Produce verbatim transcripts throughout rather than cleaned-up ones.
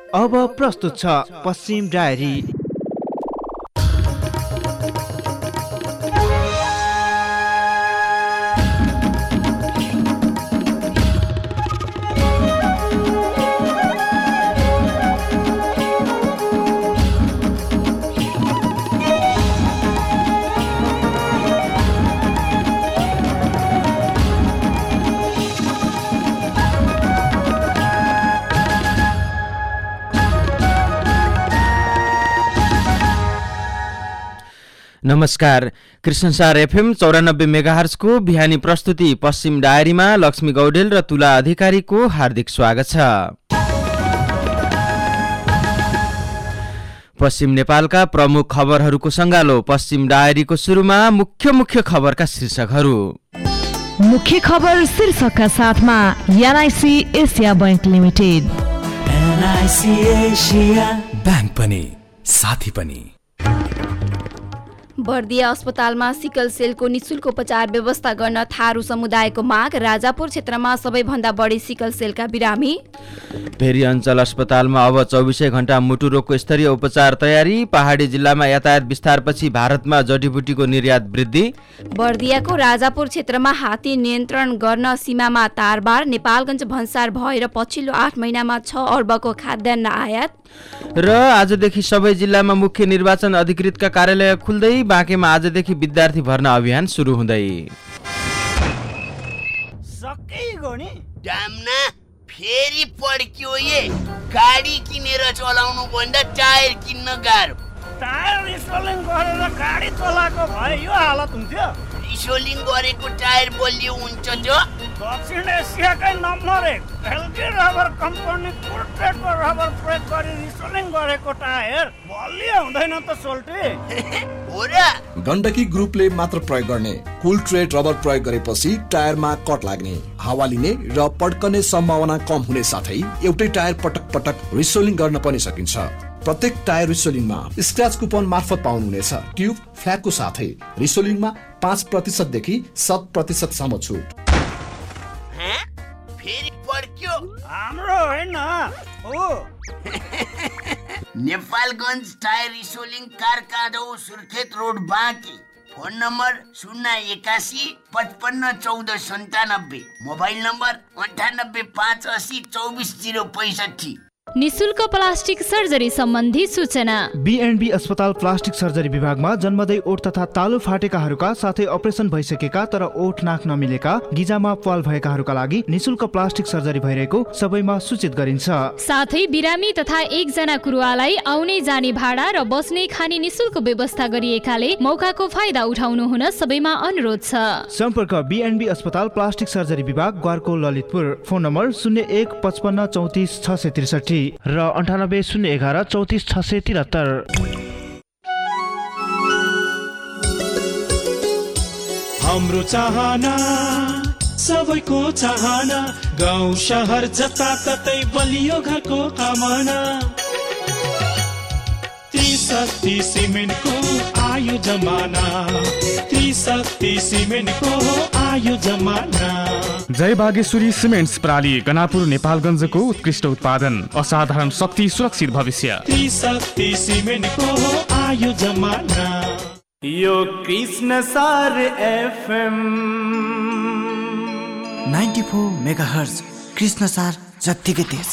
अब प्रस्तुत छ पश्चिम डायरी। नमस्कार। कृष्णसार एफएम चौरानब्बे मेगाहर्जको बिहानी प्रस्तुति पश्चिम डायरीमा लक्ष्मी गौडेल र तुला अधिकारीको हार्दिक स्वागत छ। पश्चिम नेपालका प्रमुख खबरहरूको सङ्गालो। पश्चिम डायरीको सुरुमा मुख्य मुख्य खबरका शीर्षकहरू। मुख्य खबर शीर्षकका साथमा NIC Asia Bank Limited. NIC Asia Bank पनि साथी पनि। बर्दिया अस्पतालमा सिकल सेलको निशुल्क उपचार व्यवस्था गर्न थारू समुदायको माग। राजापुर क्षेत्रमा सबैभन्दा बढी सिकल सेलका बिरामी। भेरी अञ्चल अस्पतालमा अब चौबिसै घण्टा मुटु रोगको स्तरीय उपचार तयारी। पहाडी जिल्लामा यातायात विस्तारपछि भारतमा जडीबुटीको निर्यात वृद्धि। बर्दियाको राजापुर क्षेत्रमा हात्ती नियन्त्रण गर्न सीमामा तारबार। नेपालगञ्ज भन्सार भएर पछिल्लो आठ महिनामा छ अर्बको खाद्यान्न आयात। र आजदेखि सबै जिल्लामा मुख्य निर्वाचन अधिकृतका कार्यालय खुल्दै। बाँकेमा आजदेखि विद्यार्थी भर्ना अभियान सुरु हुँदै। सकिगयो नि डाम्ना, फेरि पड्क्यो ये। गाडी किनेर चलाउनु भन्दा टायर किन्न गाह्रो। टायर रिसोलिङ गरेर गाडी चलाएको भए यो हालत हुन्थ्यो। रिसोलिङ गरेको टायर बलियो हुन्छ जो। दक्षिण एसियाकै नम्बर एक एलजी रबर कम्पनी कुलट्रेडको रबर प्रयोग गरी रिसोलिङ गरेको टायर बलियो हुँदैन त सोल्टी। हो र। गण्डकी ग्रुपले मात्र प्रयोग गर्ने कुलट्रेड रबर प्रयोग गरेपछि टायरमा कट लाग्ने, हावा लिने र पड्कने सम्भावना कम हुने साथै एउटै टायर पटक पटक रिसोलिङ गर्न पनि सकिन्छ। प्रत्येक टायर रिसोलिङमा स्क्रैच कुपन मार्फत पाउनुहुनेछ। ट्युब फ्ल्यागको साथै रिसोलिङमा पाँच प्रतिशत देखि सात प्रतिशत सम्म छुट। फेरि पड्क्यो हाम्रो होइन हो। नेपालगञ्ज टायर रिसोलिङ कारकाडो Surkhet road Banke. Phone number शून्य एकासी पचपन्न चौध सन्तानब्बे। मोबाइल नम्बर अन्ठानब्बे पाँच असी चौबिस जिरो पैँसठी। निशुल्क प्लास्टिक सर्जरी सम्बन्धी सूचना। बीएनबी अस्पताल प्लास्टिक सर्जरी विभागमा जन्मदै ओठ तथा तालु फाटेकाहरूका साथै अपरेसन भइसकेका तर ओठ नाक नमिलेका, गिजामा प्वाल भएकाहरूका लागि निशुल्क प्लास्टिक सर्जरी भइरहेको सबैमा सूचित गरिन्छ। साथै बिरामी तथा एकजना कुरुवालाई आउने जाने भाडा र बस्ने खाने निशुल्क व्यवस्था गरिएकाले मौकाको फाइदा उठाउनु हुन सबैमा अनुरोध छ। सम्पर्क बीएनबी अस्पताल प्लास्टिक सर्जरी विभाग, ग्वारको ललितपुर। फोन नम्बर शून्य एक पचपन्न चौतिस छ सय त्रिसठी र अन्ठानब्बे शून्य एघार चौतिस छ सय त्रिहत्तर। हाम्रो चाहना सबैको चाहना, गाउँ शहर जताततै बलियो घरको कामना। त्रिशक्ति सिमेन्टको आयो जमाना, त्रिशक्ति सिमेन्टको आयो जमाना। जय बागेश्वरी सिमेन्ट्स प्राली, गनापुर नेपालगञ्जको उत्कृष्ट उत्पादन, असाधारण शक्ति, सुरक्षित भविष्य। त्रिशक्ति सिमेन्टको आयो जमाना। यो Krishnasar FM ninety four megahertz Krishnasar जत्तिकै तेज।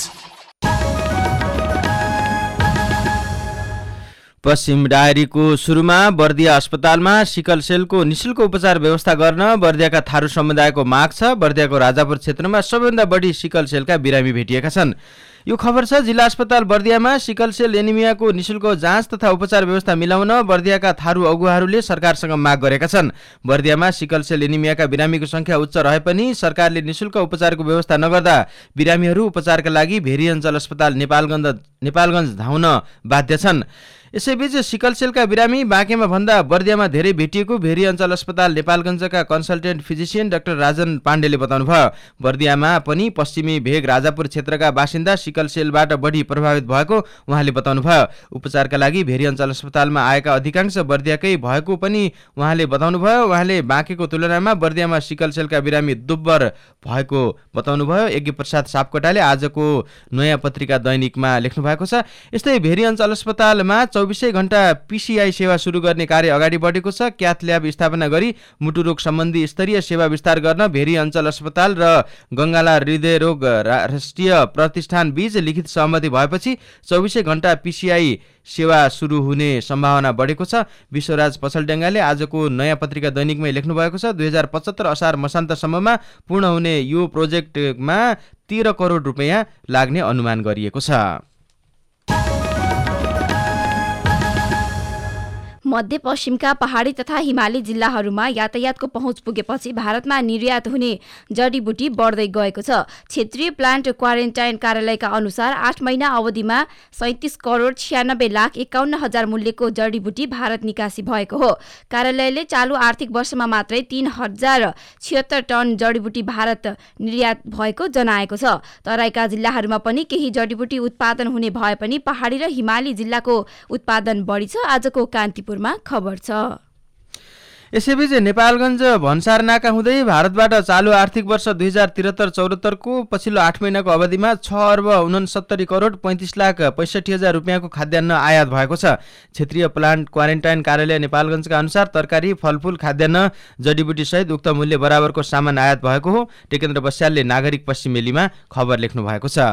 पश्चिम डायरीको सुरुमा बर्दिया अस्पतालमा सिकल सेलको निशुल्क उपचार व्यवस्था गर्न बर्दियाका थारू समुदायको माग छ। बर्दियाको राजापुर क्षेत्रमा सबैभन्दा बढी सिकल सेलका बिरामी भेटिएका छन्। यो खबर छ जिल्ला अस्पताल बर्दियामा सिकल सेल एनिमियाको निशुल्क जाँच तथा उपचार व्यवस्था मिलाउन बर्दियाका थारू अगुवाहरूले सरकारसँग माग गरेका छन्। बर्दियामा सिकल सेल एनिमियाका बिरामीको संख्या उच्च रहे पनि सरकारले निशुल्क उपचारको व्यवस्था नगर्दा बिरामीहरू उपचारका लागि भेरी अञ्चल अस्पताल नेपालगञ्ज नेपालगञ्ज धाउन बाध्य छन्। यसैबीच सिकल सेलका बिरामी बाँकेमा भन्दा बर्दियामा धेरै भेटिएको भेरी अञ्चल अस्पताल नेपालगञ्जका कन्सल्टेन्ट फिजिसियन डाक्टर राजन पाण्डेले बताउनुभयो। बर्दियामा पनि पश्चिमी भेग राजापुर क्षेत्रका बासिन्दा सिकल सेलबाट बढी प्रभावित भएको उहाँले बताउनुभयो। उपचारका लागि भेरी अञ्चल अस्पतालमा आएका अधिकांश बर्दियाकै भएको पनि उहाँले बताउनुभयो। उहाँले बाँकेको तुलनामा बर्दियामा सिकल सेलका बिरामी दुब्बर भएको बताउनुभयो। यज्ञ प्रसाद सापकोटाले आजको नयाँ पत्रिका दैनिकमा लेख्नु भएको छ। यस्तै भेरी अञ्चल अस्पतालमा चौबिसै घण्टा पीसीआई सेवा सुरु गर्ने कार्य अगाडि बढेको छ। क्याथ ल्याब स्थापना गरी मुटु रोग सम्बन्धी स्तरीय सेवा विस्तार गर्न भेरी अञ्चल अस्पताल र गङ्गाला हृदय रोग राष्ट्रिय प्रतिष्ठान बीच लिखित सहमति भएपछि चौबिसै घण्टा पीसीआई सेवा सुरु हुने सम्भावना बढेको छ। विश्वराज पछलड्याङ्गाले आजको नयाँ पत्रिका दैनिकमै लेख्नु भएको छ। दुई हजार पचहत्तर असार मसान्तसम्ममा पूर्ण हुने यो प्रोजेक्टमा तेह्र करोड रुपियाँ लाग्ने अनुमान गरिएको छ। मध्यपश्चिमका पहाडी तथा हिमाली जिल्लाहरूमा यातायातको पहुँच पुगेपछि भारतमा निर्यात हुने जडीबुटी बढ्दै गएको छ। क्षेत्रीय प्लान्ट क्वारेन्टाइन कार्यालयका अनुसार आठ महिना अवधिमा सैंतिस करोड छियानब्बे लाख एकाउन्न हजार मूल्यको जडीबुटी भारत निकासी भएको हो। कार्यालयले चालु आर्थिक वर्षमा मात्रै तीन हजार छिहत्तर टन जडीबुटी भारत निर्यात भएको जनाएको छ। तराईका जिल्लाहरूमा पनि केही जडीबुटी उत्पादन हुने भए पनि पहाडी र हिमाली जिल्लाको उत्पादन बढी छ। आजको कान्तिपुर खबर छ। यसैबीच नेपालगञ्ज भन्सार नाका हुँदै भारतबाट चालु आर्थिक वर्ष दुई हजार त्रिहत्तर चौहत्तरको पछिल्लो आठ महिनाको अवधिमा छ अर्ब उनसत्तरी करोड पैँतिस लाख पैँसठी हजार रुपियाँको खाद्यान्न आयात भएको छ। क्षेत्रीय प्लान्ट क्वारेन्टाइन कार्यालय नेपालगञ्जका अनुसार तरकारी, फलफुल, खाद्यान्न, जडीबुटी सहित उक्त मूल्य बराबरको सामान आयात भएको हो। टेकेन्द्र बस्यालले नागरिक पश्चिमेलीमा खबर लेख्नु भएको छ।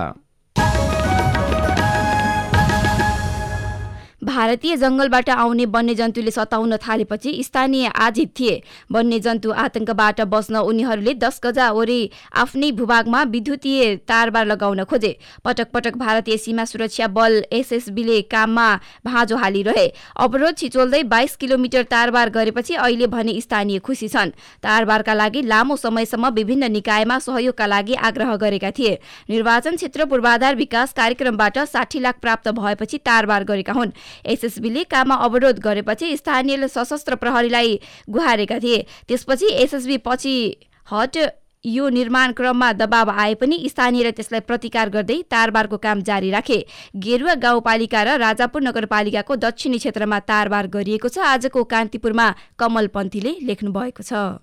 भारतीय जंगलबाट आउने वन्यजन्तुले सताउन थालेपछि स्थानीय आजित थिए। वन्यजन्तु आतंकबाट बस्न उनीहरूले दस गजा वरी आफ्नै भूभागमा विद्युतीय तारबार लगाउन खोजे। पटक पटक भारतीय सीमा सुरक्षा बल एसएसबीले काममा भाँजो हालिरहे। अवरोध छिचोल्दै बाइस किलोमिटर तारबार गरेपछि अहिले भने स्थानीय खुसी छन्। तारबारका लागि लामो समयसम्म विभिन्न निकायमा सहयोगका लागि आग्रह गरेका थिए। निर्वाचन क्षेत्र पूर्वाधार विकास कार्यक्रमबाट साठी लाख प्राप्त भएपछि तारबार गरेका हुन्। एसएसबीले काममा अवरोध गरेपछि स्थानीयले सशस्त्र प्रहरीलाई गुहारेका थिए। त्यसपछि एसएसबी पछि हट यो निर्माण क्रममा दबाव आए पनि स्थानीयले त्यसलाई प्रतिकार गर्दै तारबारको काम जारी राखे। गेरुवा गाउँपालिका र राजापुर नगरपालिकाको दक्षिणी क्षेत्रमा तारबार गरिएको छ। आजको कान्तिपुरमा कमल पन्थीले लेख्नु भएको छ।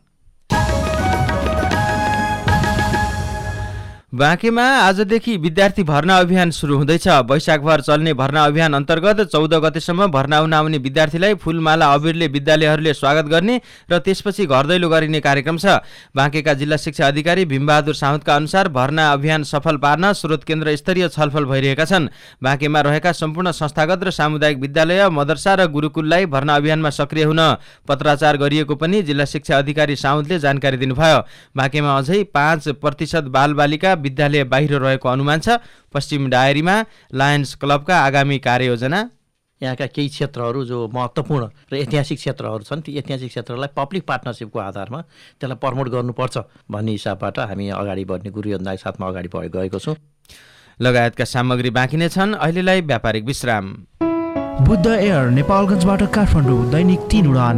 बाँकेमा आजदेखि विद्यार्थी भर्ना अभियान सुरु हुँदैछ। वैशाखभर चल्ने भर्ना अभियान अन्तर्गत चौध गतेसम्म भर्ना हुन आउने विद्यार्थीलाई फूलमाला अबिरले विद्यालयहरूले स्वागत गर्ने र त्यसपछि घर दैलो गरिने कार्यक्रम छ। बाँकेका जिल्ला शिक्षा अधिकारी भीमबहादुर साउदका अनुसार भर्ना अभियान सफल पार्न स्रोत केन्द्र स्तरीय छलफल भइरहेका छन्। बाँकेमा रहेका सम्पूर्ण संस्थागत र सामुदायिक विद्यालय, मदरसा र गुरुकुललाई भर्ना अभियानमा सक्रिय हुन पत्राचार गरिएको पनि जिल्ला शिक्षा अधिकारी साउदले जानकारी दिनुभयो। बाँकेमा अझै पाँच प्रतिशत बालबालिका विद्यालय बाहिर रहेको अनुमान छ। पश्चिम डायरीमा लायन्स क्लबका आगामी कार्ययोजना यहाँका केही क्षेत्रहरू जो महत्त्वपूर्ण र ऐतिहासिक क्षेत्रहरू छन् ती ऐतिहासिक क्षेत्रलाई पब्लिक पार्टनरसिपको आधारमा त्यसलाई प्रमोट गर्नुपर्छ भन्ने हिसाबबाट हामी अगाडि बढ्ने गुरु योजनाको साथमा अगाडि गएको छौँ। लगायतका सामग्री बाँकी नै छन्। अहिलेलाई व्यापारिक विश्राम। बुद्ध एयर नेपालगञ्जबाट काठमाडौँ दैनिक तीन उडान।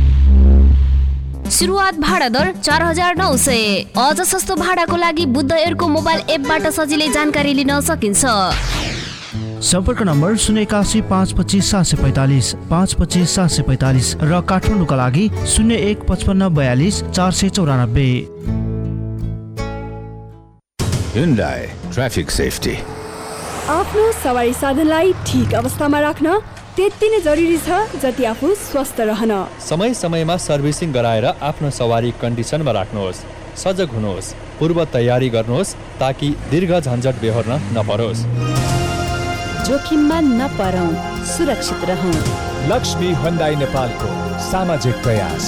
सुरुवात भाडा दर चार हजार नौ सय। अझ सस्तो भाडाको लागि बुद्ध एयरको मोबाइल एपबाट सजिलै जानकारी लिन सकिन्छ। सम्पर्क नम्बर शून्य एकासी पाँच पच्चिस सात सय पैँतालिस पाँच पच्चिस सात सय पैँतालिस र काठमाडौँका लागि शून्य एक पचपन्न बयालिस चार सय चौरानब्बे। Hyundai traffic safety. आफ्नो सवारी साधनलाई ठिक अवस्थामा राख्न त्यति नै जरुरी छ जति आफू स्वस्थ रहन। समय समयमा सर्भिसिङ गराएर आफ्नो सवारी कन्डिसनमा राख्नुहोस्। सजग हुनुहोस्, पूर्व तयारी गर्नुहोस् ताकि दीर्घ झन्झट बेहोर्न नपरोस्। जोखिममा नपरौं, सुरक्षित रहौं। लक्ष्मी हुन्डाई नेपालको सामाजिक प्रयास।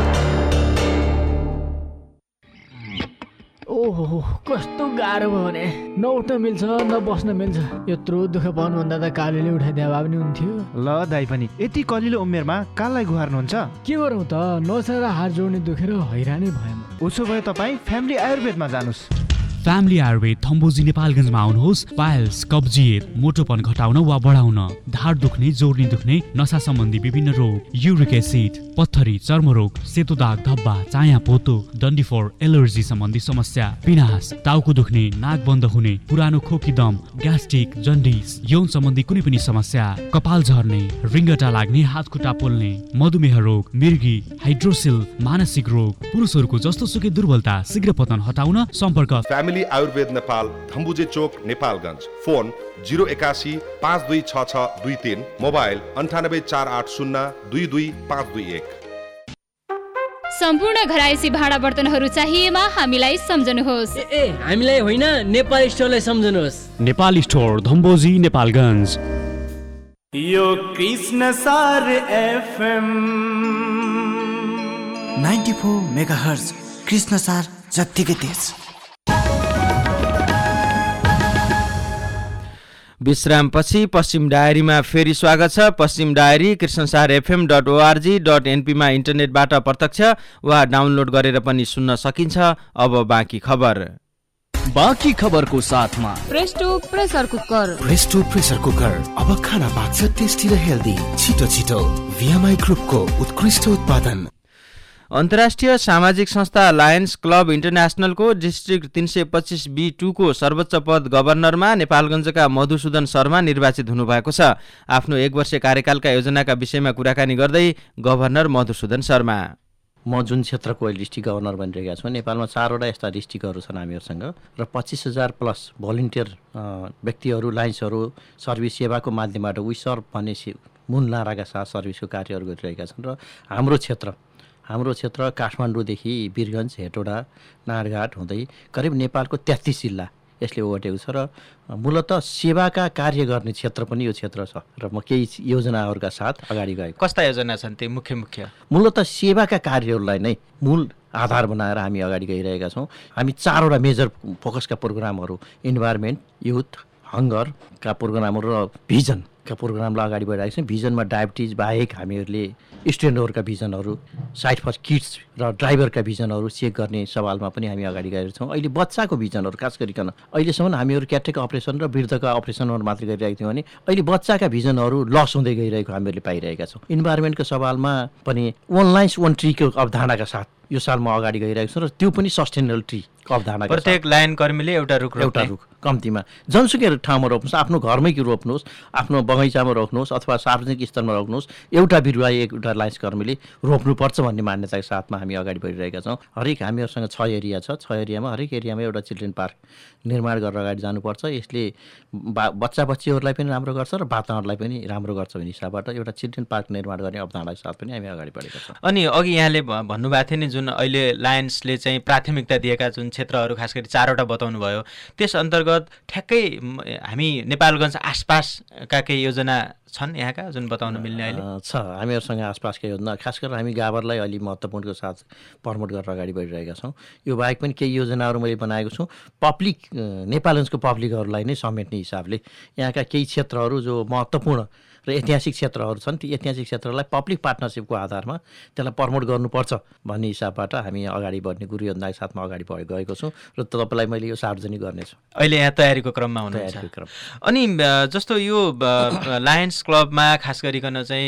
ओहो कस्तो गाह्रो भयो भने न उठ्न मिल्छ न बस्न मिल्छ। यत्रो दुःख पाउनुभन्दा त कालीले उठाइदिए भए पनि हुन्थ्यो। ल दाइ पनि यति कलिलो उमेरमा काललाई गुहार्नुहुन्छ? के गरौँ त, नसा र हात जोड्ने दुखेर हैरानै भएँ। उसो भए तपाईँ फ्यामिली आयुर्वेदमा जानुहोस्। फ्यामिली आयुर्वेद थम्बोजी नेपालगञ्जमा आउनुहोस्। पाइल्स, कब्जियत, मोटोपन घटाउन वा बढाउन, ढाड दुख्ने, जोर्नी दुख्ने, नसा सम्बन्धी विभिन्न रोग, युरिक एसिड, पत्थरी, चर्मरोग, सेतो दाग धब्बा, चाया पोतो, डन्डीफोर, एलर्जी सम्बन्धी समस्या, पिनास, टाउको दुख्ने, नाक बन्द हुने, पुरानो खोकी दम, ग्यास्ट्रिक, जन्डिस, यौन सम्बन्धी कुनै पनि समस्या, कपाल झर्ने, रिङ्गटा लाग्ने, हात खुट्टा पोल्ने, मधुमेह रोग, मिर्गी, हाइड्रोसिल, मानसिक रोग, पुरुषहरूको जस्तो सुकै दुर्बलता शीघ्र पतन हटाउन सम्पर्क फ्यामिली आयुर्वेद नेपाल, धम्बुजे चोक, नेपालगञ्ज। फोन जिरो एकासी पाँच दुई छ छ दुई तीन, मोबाइल अन्ठानब्बे चार आठ शून्य दुई दुई पाँच दुई एक। सम्पूर्ण घरायसी भाडा बर्तनहरू चाहिएमा हामीलाई सम्झनुहोस्। ए ए हामीलाई होइन, नेपाल स्टोरलाई सम्झनुहोस्। नेपाल स्टोर, धम्बोजी, नेपालगञ्ज। यो Krishnasar FM ninety four megahertz, Krishnasar जत्तिकै तेज। विश्रामपछि पश्चिम डायरीमा फेरि स्वागत छ। पश्चिम diary Krishnasar FM dot ORG dot एनपीमा इन्टरनेटबाट प्रत्यक्ष वा डाउनलोड गरेर पनि सुन्न सकिन्छ। अब बाँकी खबर। बाँकी खबरको साथमा Presto pressure cooker. Presto pressure cooker अब खाना पाक्छ टेस्टी र हेल्दी, छिटो छिटो। भिएमआई ग्रुपको उत्कृष्ट उत्पादन। अन्तर्राष्ट्रिय सामाजिक संस्था लायन्स क्लब इन्टरनेसनलको डिस्ट्रिक्ट तीन सय पच्चिस बी टूको सर्वोच्च पद गभर्नरमा नेपालगञ्जका मधुसूदन शर्मा निर्वाचित हुनुभएको छ। आफ्नो एक वर्ष कार्यकालका योजनाका विषयमा कुराकानी गर्दै गभर्नर मधुसूदन शर्मा, म जुन क्षेत्रको अहिले डिस्ट्रिक्ट गभर्नर बनिरहेका छु, नेपालमा चारवटा यस्ता डिस्ट्रिक्टहरू छन् हामीहरूसँग र पच्चिस हजार प्लस भलिन्टियर व्यक्तिहरू, लाइन्सहरू सर्भिस सेवाको माध्यमबाट वी सर्भ भन्ने मूल नाराका साथ सर्भिसको कार्यहरू गरिरहेका छन्। र हाम्रो क्षेत्र हाम्रो क्षेत्र काठमाडौँदेखि वीरगञ्ज, हेटौडा, नारायणघाट हुँदै करिब नेपालको तेत्तिस जिल्ला यसले ओगटेको छ। र मूलतः सेवाका कार्य गर्ने क्षेत्र पनि यो क्षेत्र छ। र म केही योजनाहरूका साथ अगाडि गएको। कस्ता योजना छन् ती मुख्य मुख्य? मूलतः सेवाका कार्यहरूलाई नै मूल आधार बनाएर हामी अगाडि गइरहेका छौँ। हामी चारवटा मेजर फोकसका प्रोग्रामहरू, इन्भाइरोमेन्ट, युथ, हङ्गरका प्रोग्रामहरू र भिजनका प्रोग्रामलाई अगाडि बढिरहेका छौँ। भिजनमा डायबिटिज बाहेक हामीहरूले स्टुडेन्टहरूका भिजनहरू, साइट फर किड्स र ड्राइभरका भिजनहरू चेक गर्ने सवालमा पनि हामी अगाडि गएका छौँ। अहिले बच्चाको भिजनहरू खास गरिकन अहिलेसम्म हामीहरू क्याट्रेक अपरेसन र वृद्धका अपरेसनहरू मात्रै गरिरहेका थियौँ भने अहिले बच्चाका भिजनहरू लस हुँदै गइरहेको हामीहरूले पाइरहेका छौँ। इन्भाइरोमेन्टको सवालमा पनि वान लाइन्स वान ट्रीको अवधारणाका साथ यो साल म अगाडि गइरहेको छु र त्यो पनि सस्टेनेबल ट्रीको अवधारणा। प्रत्येक लाइन कर्मीले एउटा रुख एउटा रुख कम्तीमा जनसुकै ठाउँमा रोप्नुहोस्, आफ्नो घरमै रोप्नुहोस्, आफ्नो बगैँचामा रोप्नुहोस् अथवा सार्वजनिक स्थलमा रोप्नुहोस्। एउटा बिरुवा एउटा लाइन्स कर्मीले रोप्नुपर्छ भन्ने मान्यताको साथमा हामी अगाडि बढिरहेका छौँ। हरेक हामीहरूसँग छ एरिया छ, छ एरियामा हरेक एरियामा एउटा चिल्ड्रेन पार्क निर्माण गरेर अगाडि जानुपर्छ। यसले बा बच्चा बच्चीहरूलाई पनि राम्रो गर्छ र वातावरणलाई पनि राम्रो गर्छ भन्ने हिसाबबाट एउटा चिल्ड्रेन पार्क निर्माण गर्ने अवधारणाको साथ पनि हामी अगाडि बढेका छौँ। अनि अघि यहाँले भन्नुभएको थियो नि, जुन अहिले लायन्सले चाहिँ प्राथमिकता दिएका जुन क्षेत्रहरू खास गरी चारवटा बताउनु भयो, त्यस अन्तर्गत ठ्याक्कै हामी नेपालगञ्ज आसपासका केही योजना छन् यहाँका जुन बताउन मिल्ने अहिले? छ, हामीहरूसँग आसपासका योजना, खास गरेर हामी गाभरलाई अलि महत्त्वपूर्णको साथ प्रमोट गरेर अगाडि बढिरहेका छौँ। यो बाहेक पनि केही योजनाहरू मैले बनाएको छु पब्लिक, नेपालगञ्जको पब्लिकहरूलाई नै समेट्ने हिसाबले। यहाँका केही क्षेत्रहरू जो महत्त्वपूर्ण र ऐतिहासिक क्षेत्रहरू छन्, ती ऐतिहासिक क्षेत्रलाई पब्लिक पार्टनरसिपको आधारमा त्यसलाई प्रमोट गर्नुपर्छ भन्ने हिसाबबाट हामी अगाडि बढ्ने गुरु योजनाको साथमा अगाडि बढ गएको छु र तपाईँलाई मैले यो सार्वजनिक गर्नेछु। अहिले यहाँ तयारीको क्रममा हुनुहुन्छ। अनि जस्तो यो लायन्स क्लबमा खास गरिकन चाहिँ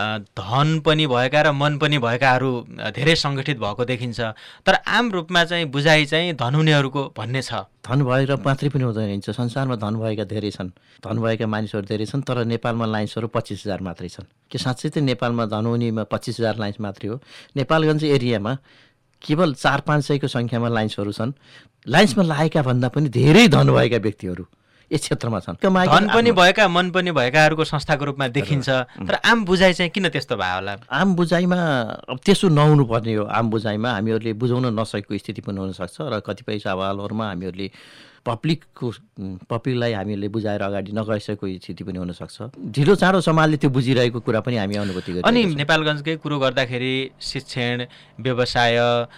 धन पनि भएका र मन पनि भएकाहरू धेरै सङ्गठित भएको देखिन्छ, तर आम रूपमा चाहिँ बुझाइ चाहिँ धन हुनेहरूको भन्ने छ। धन भएर मात्रै पनि हुँदैन, संसारमा धन भएका धेरै छन्, धन भएका मानिसहरू धेरै छन्, तर नेपालमा लाइन्सहरू पच्चिस हजार मात्रै छन्। के साँच्चै चाहिँ नेपालमा धन हुनेमा पच्चिस हजार लाइन्स मात्रै हो? नेपालगञ्ज एरियामा केवल चार पाँच सयको सङ्ख्यामा लाइन्सहरू छन्। लाइन्समा लागेका भन्दा पनि धेरै धन भएका व्यक्तिहरू यस क्षेत्रमा छन्। धन पनि भएका मन पनि भएकाहरूको संस्थाको रूपमा देखिन्छ, तर आम बुझाइ चाहिँ किन त्यस्तो भयो होला? आम बुझाइमा अब त्यसो नहुनु पर्ने हो। आम बुझाइमा हामीहरूले बुझाउन नसकेको स्थिति पनि हुनसक्छ र कतिपय सवालहरूमा हामीहरूले पब्लिकको पब्लिकलाई हामीहरूले बुझाएर अगाडि नगइसकेको स्थिति पनि हुनसक्छ। ढिलो चाँडो समाजले त्यो बुझिरहेको कुरा पनि हामी अनुभूति गर्छौँ। अनि नेपालगञ्जकै कुरो गर्दाखेरि शिक्षण, व्यवसाय,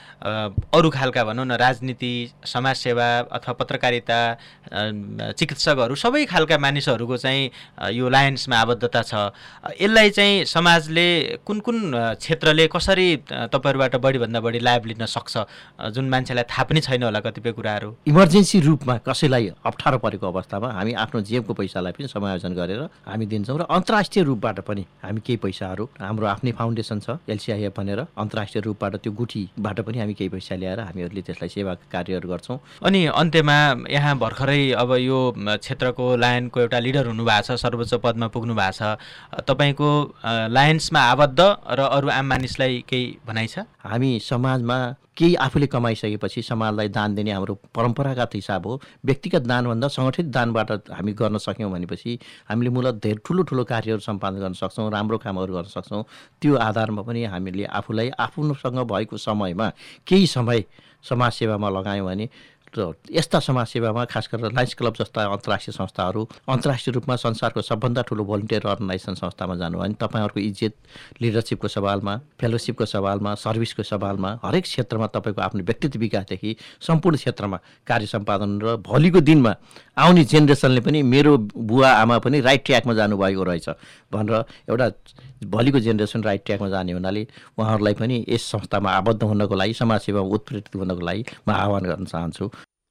अरू खालका भनौँ न राजनीति, समाजसेवा अथवा पत्रकारिता, चिकित्सकहरू सबै खालका मानिसहरूको चाहिँ यो लायन्समा आबद्धता छ। यसलाई चाहिँ समाजले कुन कुन क्षेत्रले कसरी तपाईँहरूबाट बढीभन्दा बढी लाभ लिन सक्छ जुन मान्छेलाई थाहा पनि छैन होला कतिपय कुराहरू? इमर्जेन्सी रूपमा कसैलाई अप्ठ्यारो परेको अवस्थामा हामी आफ्नो जेबको पैसालाई पनि समायोजन गरेर हामी दिन्छौँ र अन्तर्राष्ट्रिय रूपबाट पनि हामी केही पैसाहरू हाम्रो आफ्नै फाउन्डेसन छ एलसिआइएफ भनेर अन्तर्राष्ट्रिय रूपबाट त्यो गुठीबाट पनि हामी केही पैसा ल्याएर हामीहरूले त्यसलाई सेवा कार्यहरू गर्छौँ। अनि अन्त्यमा यहाँ भर्खरै अब यो क्षेत्रको लायनको एउटा लिडर हुनुभएको छ, सर्वोच्च पदमा पुग्नु भएको छ, तपाईँको लायन्समा आबद्ध र अरू आम मानिसलाई केही भनाइ छ? हामी समाजमा केही आफूले कमाइसकेपछि समाजलाई दान दिने हाम्रो परम्परागत हिसाब हो। व्यक्तिगत दानभन्दा सङ्गठित दानबाट हामी गर्न सक्यौँ भनेपछि हामीले मूलत धेरै ठुलो ठुलो कार्यहरू सम्पादन गर्न सक्छौँ, राम्रो कामहरू गर्न सक्छौँ। त्यो आधारमा पनि हामीले आफूलाई आफ्नोसँग भएको समयमा केही समय समाजसेवामा लगायौँ भने र यस्ता समाजसेवामा खास गरेर लायन्स क्लब जस्ता अन्तर्राष्ट्रिय संस्थाहरू अन्तर्राष्ट्रिय रूपमा संसारको सबभन्दा ठुलो भोलिन्टियर अर्गनाइजेसन संस्थामा जानु भने तपाईँहरूको इज्जत लिडरसिपको सवालमा, फेलोसिपको सवालमा, सर्भिसको सवालमा हरेक क्षेत्रमा तपाईँको आफ्नो व्यक्तित्व विकासदेखि सम्पूर्ण क्षेत्रमा कार्य सम्पादन र भोलिको दिनमा आउने जेनेरेसनले पनि मेरो बुवा आमा पनि राइट ट्र्याकमा जानुभएको रहेछ भनेर एउटा भोलिको जेनेरेसन राइट ट्र्याकमा जाने हुनाले उहाँहरूलाई पनि यस संस्थामा आबद्ध हुनको लागि समाजसेवामा उत्प्रेरित हुनको लागि म आह्वान गर्न चाहन्छु।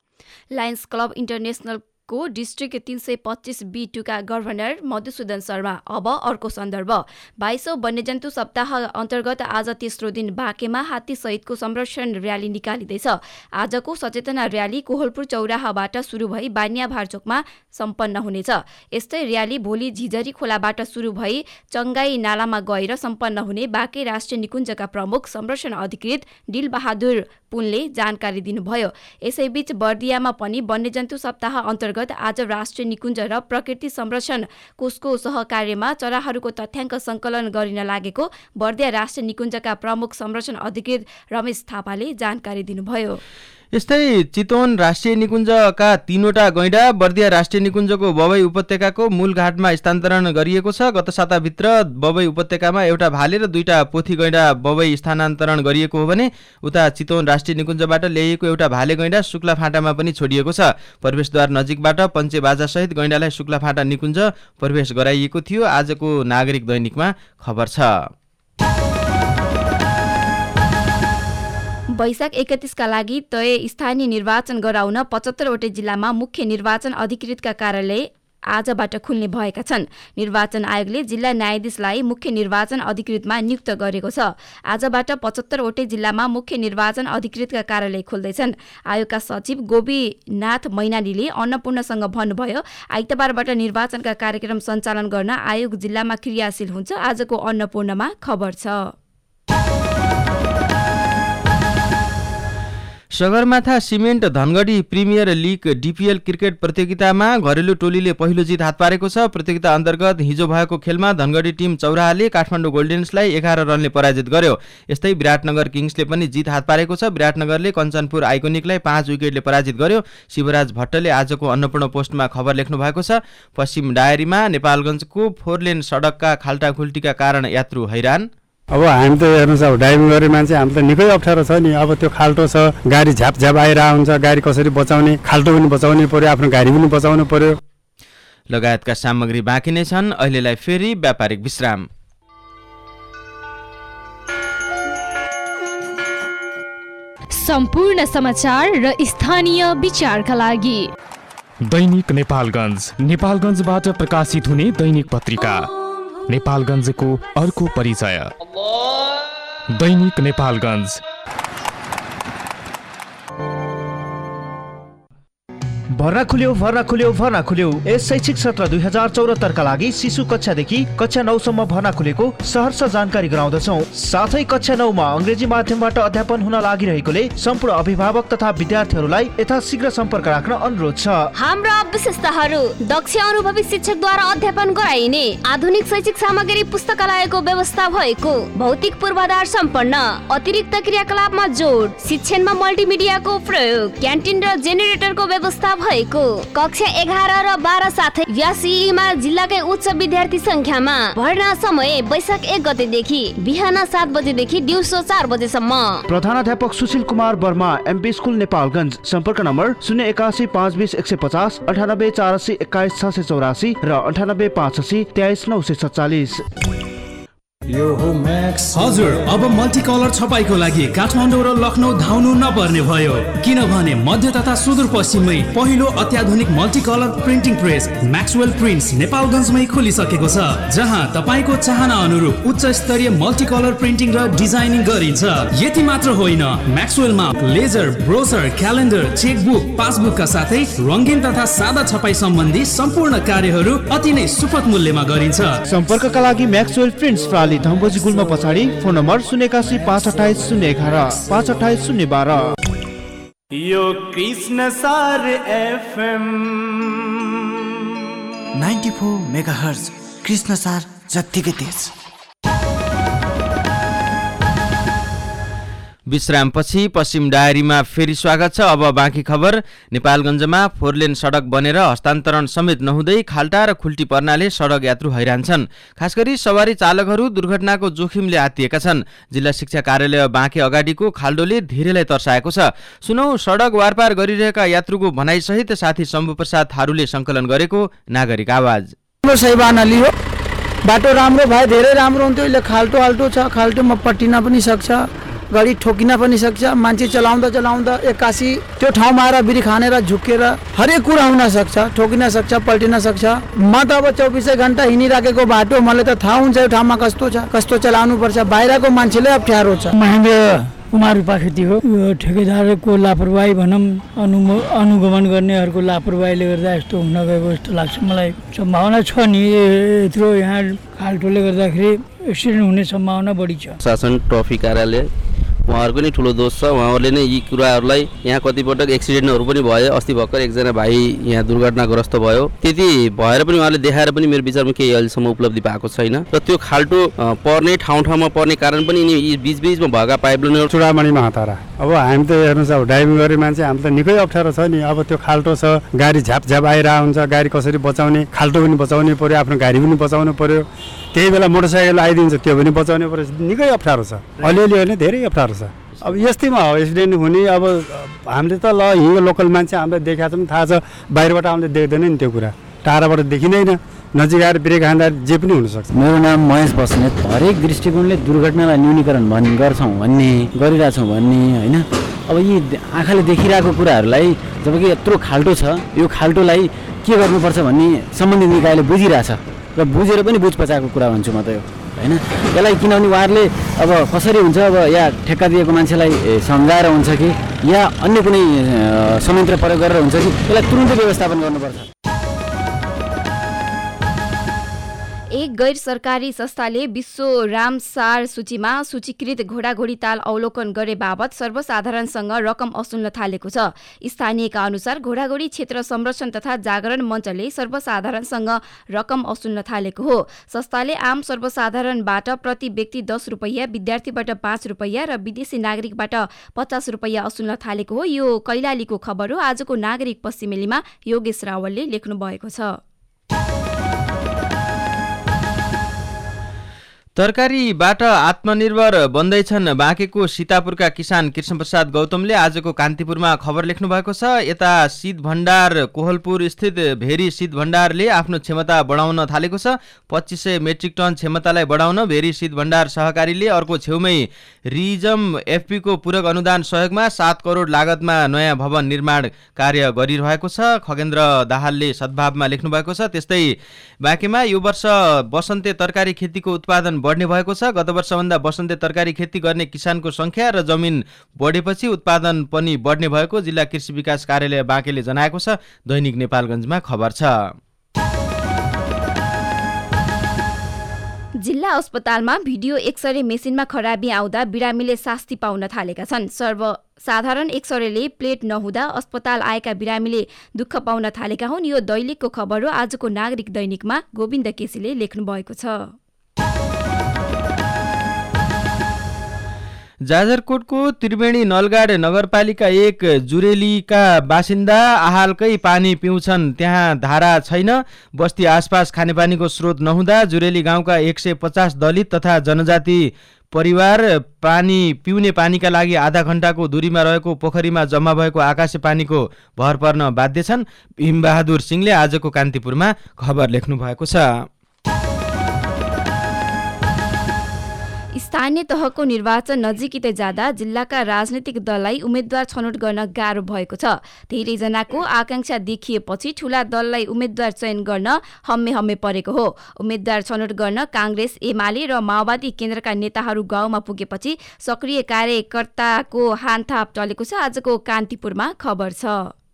लायन्स क्लब इन्टरनेसनलको डिस्ट्रिक्ट तीन सय पच्चिस बी टूका गभर्नर मधुसूदन शर्मा। अब अर्को सन्दर्भ, बाइसौँ वन्यजन्तु सप्ताह अन्तर्गत आज तेस्रो दिन बाँकेमा हात्ती सहितको संरक्षण र्याली निकालिँदैछ। आजको सचेतना र्याली कोहलपुर चौराहाबाट सुरु भई बानिया भारचोकमा सम्पन्न हुनेछ। यस्तै र्याली भोलि झिझरी खोलाबाट सुरु भई चङ्गाई नालामा गएर सम्पन्न हुने बाँके राष्ट्रिय निकुञ्जका प्रमुख संरक्षण अधिकृत दिलबहादुर पुनले जानकारी दिनुभयो। यसैबीच बर्दियामा पनि वन्यजन्तु सप्ताह अन्तर्गत आज राष्ट्रिय निकुञ्ज र प्रकृति संरक्षण कोषको सहकार्यमा चराहरूको तथ्याङ्क सङ्कलन गरिन लागेको बर्दिया राष्ट्रिय निकुञ्जका प्रमुख संरक्षण अधिकृत रमेश थापाले जानकारी दिनुभयो। यस्तै चितवन राष्ट्रिय निकुञ्जका तीनवटा गैंडा बर्दिया राष्ट्रिय निकुञ्जको बबई उपत्यकाको मूल घाटमा स्थानान्तरण गरिएको छ। गत साताभित्र बबई उपत्यकामा एउटा भाले र दुईटा पोथी गैंडा बबई स्थानान्तरण गरिएको हो भने उता चितवन राष्ट्रिय निकुञ्जबाट ल्याइएको एउटा भाले गैंडा शुक्ला फाँटामा पनि छोडिएको छ। प्रवेशद्वार नजिकबाट पञ्चे बाजासहित गैंडालाई शुक्ला फाँटा निकुञ्ज प्रवेश गराइएको थियो। आजको नागरिक दैनिकमा खबर छ। वैशाख एकतिसका लागि तय स्थानीय निर्वाचन गराउन पचहत्तरवटै जिल्लामा मुख्य निर्वाचन अधिकृतका कार्यालय आजबाट खुल्ने भएका छन्। निर्वाचन आयोगले जिल्ला न्यायाधीशलाई मुख्य निर्वाचन अधिकृतमा नियुक्त गरेको छ। आजबाट पचहत्तरवटै जिल्लामा मुख्य निर्वाचन अधिकृतका कार्यालय खुल्दैछन्। आयोगका सचिव गोपीनाथ मैनालीले अन्नपूर्णसँग भन्नुभयो, आइतबारबाट निर्वाचनका कार्यक्रम सञ्चालन गर्न आयोग जिल्लामा क्रियाशील हुन्छ। आजको अन्नपूर्णमा खबर छ। Sagarmatha cement Dhangadhi premier league DPL cricket प्रतियोगितामा घरेलु टोलीले पहिलो जित हात पारेको छ। प्रतियोगिता अन्तर्गत हिजो भएको खेलमा धनगढी टिम चौराहाले काठमाडौँ गोल्डेन्सलाई एघार रनले पराजित गर्यो। यस्तै विराटनगर किङ्सले पनि जित हात पारेको छ। विराटनगरले कञ्चनपुर आइकोनिकलाई पाँच विकेटले पराजित गर्यो। शिवराज भट्टले आजको अन्नपूर्ण पोस्टमा खबर लेख्नु भएको छ। पश्चिम डायरीमा नेपालगञ्जको फोरलेन सडकका खाल्टाखुल्टीका कारण यात्रु हैरान। अब हामी त हेर्नुहोस्, अब ड्राइभिङ गर्ने मान्छे हामी त निकै अप्ठ्यारो छ नि। अब त्यो खाल्टो छ, गाडी झ्यापझ्याप आइरहेको हुन्छ, गाडी कसरी बचाउने, खाल्टो पनि बचाउनु पर्यो, आफ्नो गाडी पनि बचाउनु पर्यो लगायतका सामग्री बाँकी नै छन्। अहिलेलाई फेरि व्यापारिक विश्राम। सम्पूर्ण समाचार र स्थानीय विचारका लागि दैनिक नेपालगञ्ज, नेपालगञ्जबाट प्रकाशित हुने दैनिक पत्रिका नेपालगञ्जको अर्को परिचय। दैनिक नेपालगञ्ज। भर्ना खुल्यो भर्ना खुल्यो भर्ना खुल्यो यस शैक्षिक सत्र दुई हजार चौहत्तरका लागि शिशु कक्षादेखि कक्षा नौसम्म भर्ना खुलेको सहर्ष जानकारी गराउँदछौँ। साथै कक्षा नौमा अङ्ग्रेजी माध्यमबाट अध्यापन हुन लागिरहेकोले सम्पूर्ण अभिभावक तथा विद्यार्थीहरूलाई यथाशीघ्र सम्पर्क राख्न अनुरोध छ। हाम्रा विशेषताहरू दक्ष अनुभवी शिक्षकद्वारा अध्यापन गराइने आधुनिक शैक्षिक सामग्री पुस्तकालयको व्यवस्था भएको, भौतिक पूर्वाधार सम्पन्न, अतिरिक्त क्रियाकलापमा जोड, शिक्षणमा मल्टिमिडियाको प्रयोग, क्यान्टिन र जेनेरेटरको व्यवस्था भएको, कक्षा एघार र बाह्र साथै व्यासीमा जिल्लाकै उच्च विद्यार्थी संख्यामा। भर्ना समय वैशाख एक गतेदेखि बिहान सात बजेदेखि दिउँसो चार बजेसम्म। प्रधानाध्यापक सुशील कुमार वर्मा, एमपी स्कुल नेपालगञ्ज। सम्पर्क नम्बर शून्य एकासी पाँच बिस एक सय पचास, अन्ठानब्बे चार अस्सी एक्काइस छ सय चौरासी र अन्ठानब्बे पाँच अस्सी तेइस नौ सय सत्तालिस। यो हो म्याक्स। हजुर, अब मल्टी कलर छपाईको लागि काठमाडौँ र लखनऊ धाउनु नपर्ने भयो, किनभने मध्य तथा सुदूरपश्चिममै पहिलो अत्याधुनिक multi colour printing press Maxwell prints नेपालगञ्जमै खोलिसकेको छ, जहाँ तपाईँको चाहना अनुरूप उच्च स्तरीय मल्टी कलर प्रिन्टिङ र डिजाइनिङ गरिन्छ। यति मात्र होइन, म्याक्सवेलमा लेजर, ब्रोसर, क्यालेन्डर, चेकबुक, पासबुकका साथै रङ्गीन तथा सादा छपाई सम्बन्धी सम्पूर्ण कार्यहरू अति नै सुपथ मूल्यमा गरिन्छ। सम्पर्कका लागि म्याक्सवेल प्रिन्ट्स प्राली धम्बोजी गुल्म पछाडि, फोन नम्बर शून्य एकासी पाँच अठाइस शून्य एघार पाँच अठाइस शून्य बाह्र। यो Krishnasar FM ninety four megahertz Krishnasar जत्तिकै तेज। विश्रामपछि पश्चिम डायरीमा फेरि स्वागत छ। अब बाँकी खबर। नेपालगञ्जमा फोरलेन सडक बनेर हस्तान्तरण समेत नहुँदै खाल्टा र खुल्टी पर्नाले सडक यात्रु हैरान छन्। खास गरी सवारी चालकहरू दुर्घटनाको जोखिमले आत्तिएका छन्। जिल्ला शिक्षा कार्यालय बाँके अगाडिको खाल्डोले धेरैलाई तर्साएको छ। सुनौ सडक वारपार गरिरहेका यात्रुको भनाइसहित साथी शम्भु प्रसाद थारूले सङ्कलन गरेको नागरिक आवाज। सैबाना लियो, बाटो राम्रो भए धेरै राम्रो हुन्थ्यो। अहिले खाल्टो हाल्टो छ, खाल्टोमा पट्टिन पनि सक्छ, गाडी ठोकिन पनि सक्छ। मान्छे चलाउँदा चलाउँदा एक्कासी त्यो ठाउँमा आएर बिरी खानेर झुकेर हरेक कुरा हुन सक्छ, ठोकिन सक्छ, पल्टिन सक्छ। म त अब चौबिसै घन्टा हिँडिराखेको बाटो, मलाई त थाहा हुन्छ यो ठाउँमा कस्तो छ, कस्तो चलाउनु पर्छ। बाहिरको मान्छेले अप्ठ्यारो छ। महेन्द्र कुमार उपाखेती हो। यो ठेकेदारको लापरवाही भनौँ, अनु अनुगमन गर्नेहरूको लापरवाहीले गर्दा यस्तो हुन गएको जस्तो लाग्छ मलाई। सम्भावना छ नि, यत्रो यहाँ खाल्टोले गर्दाखेरि एक्सिडेन्ट हुने सम्भावना बढी छ। शासन ट्राफिक कार्यालय उहाँहरूको नै ठुलो दोष छ। उहाँहरूले नै यी कुराहरूलाई, यहाँ कतिपटक एक्सिडेन्टहरू पनि भयो। अस्ति भर्खर एकजना भाइ यहाँ दुर्घटनाग्रस्त भयो। त्यति भएर पनि उहाँले देखाएर पनि मेरो विचारमा केही अहिलेसम्म उपलब्धि भएको छैन। र त्यो खाल्टो पर्ने ठाउँ ठाउँमा पर्ने कारण पनि यी बिचबिचमा भएका पाइपलाइनहरू। चुडामणिमा हतारा अब हामी त हेर्नुहोस्, अब ड्राइभिङ गर्ने मान्छे हामी त निकै अप्ठ्यारो छ नि। अब त्यो खाल्टो छ, गाडी झ्यापझ्याप आइरहेको हुन्छ, गाडी कसरी बचाउने, खाल्टो पनि बचाउनै पर्यो, आफ्नो गाडी पनि बचाउनु पर्यो। त्यही बेला मोटरसाइकल आइदिन्छ, त्यो पनि बचाउनु पर्यो। निकै अप्ठ्यारो छ, अलिअलि होइन धेरै अप्ठ्यारो छ। अब यस्तैमा हो एक्सिडेन्ट हुने। अब हामीले त ल हिँडेको लोकल मान्छे हामीलाई देखाएको छ, थाहा छ। बाहिरबाट हामीले देख्दैन नि त्यो कुरा, टाढाबाट देखिँदैन। नजिक आएर ब्रेक हान्दा जे पनि हुनसक्छ। मेरो नाम महेश बस्नेत। हरेक दृष्टिकोणले दुर्घटनालाई न्यूनीकरण भन् गर्छौँ भन्ने गरिरहेछौँ भन्ने होइन। अब यी आँखाले देखिरहेको कुराहरूलाई, जबकि यत्रो खाल्टो छ, यो खाल्टोलाई के गर्नुपर्छ भन्ने सम्बन्धित निकायले बुझिरहेछ र बुझेर पनि बुझ पचाएको कुरा भन्छु म त यो होइन। यसलाई किनभने उहाँहरूले अब कसरी हुन्छ, अब या ठेक्का दिएको मान्छेलाई सम्झाएर हुन्छ कि या अन्य कुनै संयन्त्र प्रयोग गरेर हुन्छ कि, यसलाई तुरुन्तै व्यवस्थापन गर्नुपर्छ। एक गैर सरकारी संस्थाले विश्व रामसार सूचीमा सूचीकृत घोडाघोडी ताल अवलोकन गरे बाबत सर्वसाधारणसँग रकम असुल्न थालेको छ। स्थानीयका अनुसार घोडाघोडी क्षेत्र संरक्षण तथा जागरण मञ्चले सर्वसाधारणसँग रकम असुल्न थालेको हो। संस्थाले आम सर्वसाधारणबाट प्रति व्यक्ति दस रुपैयाँ, विद्यार्थीबाट पाँच रुपैयाँ र विदेशी नागरिकबाट पचास रुपैयाँ असुल्न थालेको हो। यो कैलालीको खबर हो। आजको नागरिक पश्चिमेलीमा योगेश रावलले लेख्नु भएको छ। तरकारीबाट आत्मनिर्भर बन्दैछन् बाँकेको सीतापुरका किसान कृष्णप्रसाद गौतमले आजको कान्तिपुरमा खबर लेख्नु भएको छ। यता शीत भण्डार कोहलपुर स्थित भेरी शीत भण्डारले आफ्नो क्षमता बढाउन थालेको छ। पच्चिस सय मेट्रिक टन क्षमतालाई बढाउन भेरी शीत भण्डार सहकारीले अर्को छेउमै रिजम एफपीको पूरक अनुदान सहयोगमा सात करोड लागतमा नयाँ भवन निर्माण कार्य गरिरहेको छ। खगेन्द्र दाहालले सद्भावमा लेख्नु भएको छ। त्यस्तै बाँकेमा यो वर्ष बसन्ते तरकारी खेतीको उत्पादन बढ्ने भएको छ। गत वर्षभन्दा बसन्ते तरकारी खेती गर्ने किसानको संख्या र जमिन बढेपछि उत्पादन पनि बढ्ने भएको जिल्ला कृषि विकास कार्यालय बाँकेले जनाएको छ। दैनिक नेपालगञ्जमा खबर छ। जिल्ला अस्पतालमा भिडियो एक्सरे मेसिनमा खराबी आउँदा बिरामीले शास्ति पाउन थालेका छन्। सर्वसाधारण एक्सरेले प्लेट नहुँदा अस्पताल आएका बिरामीले दुःख पाउन थालेका हुन्। यो दैनिकको खबर हो। आजको नागरिक दैनिकमा गोविन्द केसीले लेख्नु भएको छ। जाजरकोटको त्रिवेणी नलगाड नगरपालिका एक जुरेलीका बासिन्दा आहालकै पानी पिउँछन्। त्यहाँ धारा छैन। बस्ती आसपास खानेपानीको स्रोत नहुँदा जुरेली गाउँका एक सय पचास दलित तथा जनजाति परिवार पानी पिउने पानीका लागि आधा घण्टाको दूरीमा रहेको पोखरीमा जम्मा भएको आकाशे पानीको भर पर्न बाध्य छन्। भीमबहादुर सिंहले आजको कान्तिपुरमा खबर लेख्नु भएको छ। स्थानीय तहको निर्वाचन नजिकै जाँदा जिल्लाका राजनैतिक दललाई उम्मेद्वार छनौट गर्न गाह्रो भएको छ। धेरैजनाको आकांक्षा देखिएपछि ठूला दललाई उम्मेद्वार चयन गर्न हम्मे हम्मे परेको हो। उम्मेद्वार छनौट गर्न काङ्ग्रेस, एमाले र माओवादी केन्द्रका नेताहरू गाउँमा पुगेपछि सक्रिय कार्यकर्ताको हानथाप चलेको छ। आजको कान्तिपुरमा खबर छ।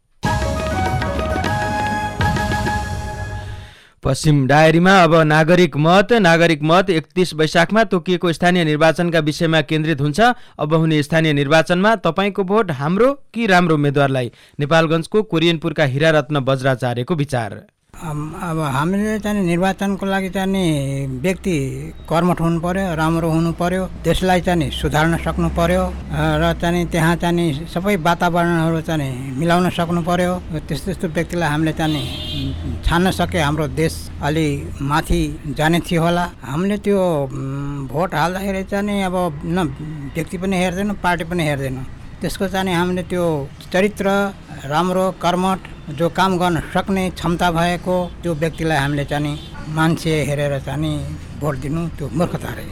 पश्चिम डायरीमा अब नागरिक मत नागरिक मत एकतीस वैशाखमा तोकिएको स्थानीय निर्वाचनका विषयमा केन्द्रित हुन्छ। अब हुने स्थानीय निर्वाचनमा तपाईँको भोट हाम्रो कि राम्रो उम्मेद्वारलाई? नेपालगञ्जको कोरियनपुरका हिरारत्न बज्राचार्यको विचार। अब हामीले चाहिँ निर्वाचनको लागि चाहिँ व्यक्ति कर्मठ हुनु पर्यो, राम्रो हुनु पर्यो, देशलाई चाहिँ सुधार्न सक्नु पर्यो र चाहिँ त्यहाँ चाहिँ सबै वातावरणहरू चाहिँ मिलाउन सक्नु पर्यो। त्यस्तो त्यस्तो व्यक्तिलाई हामीले चाहिँ छान्न सके हाम्रो देश अलि माथि जाने थियो होला। हामीले त्यो भोट हाल्दाखेरि चाहिँ अब न व्यक्ति पनि हेर्दैन, पार्टी पनि हेर्दैन। त्यसको चाहिँ हामीले त्यो चरित्र राम्रो, कर्मठ, जो काम गर्न सक्ने क्षमता भएको त्यो व्यक्तिलाई हामीले चाहिँ मान्छे हेरेर चाहिँ भोट दिनु त्यो मूर्खता रह्यो।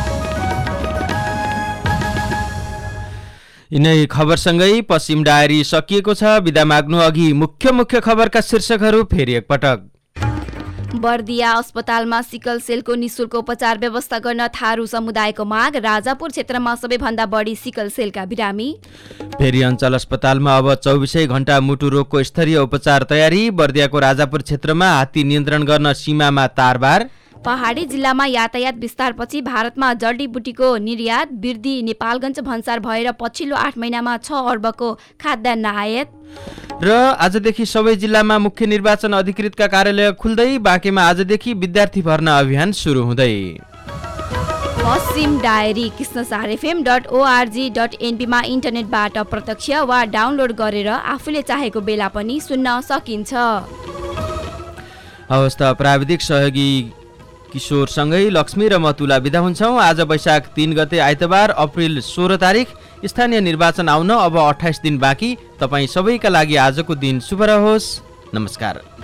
यिनै खबरसँगै पश्चिम डायरी सकिएको छ। बिदा माग्नु अघि मुख्य मुख्य खबरका शीर्षकहरू फेरि एकपटक। बर्दिया अस्पतालमा सिकल सेलको निशुल्क उपचार व्यवस्था गर्न थारू समुदायको माग। राजापुर क्षेत्रमा सबैभन्दा बढी सिकल सेलका बिरामी। फेरि अञ्चल अस्पतालमा अब चौबिसै घण्टा मुटु रोगको स्तरीय उपचार तयारी। बर्दियाको राजापुर क्षेत्रमा हात्ती नियन्त्रण गर्न सीमामा तारबार। पहाडी जिल्लामा यातायात विस्तारपछि भारतमा जडीबुटीको निर्यात वृद्धि। नेपालगञ्ज भन्सार भएर पछिल्लो आठ महिनामा छ अर्बको खाद्यान्न आयात। र आजदेखि सबै जिल्लामा मुख्य निर्वाचन अधिकृतका कार्यालय खुल्दै। बाँकेमा आजदेखि विद्यार्थी भर्ना अभियान सुरु हुँदै। पश्चिम diary Krishnasar FM dot ORG dot एनपीमा इन्टरनेटबाट प्रत्यक्ष वा डाउनलोड गरेर आफूले चाहेको बेला पनि सुन्न सकिन्छ। अवस्था प्राविधिक सहयोगी किशोरसँगै लक्ष्मी र मतुला बिदा हुन्छौँ। आज वैशाख तीन गते आइतबार अप्रिल सोह्र तारिक। स्थानीय निर्वाचन आउन अब अठाइस दिन बाँकी। तपाईँ सबैका लागि आजको दिन शुभ रहोस्। नमस्कार।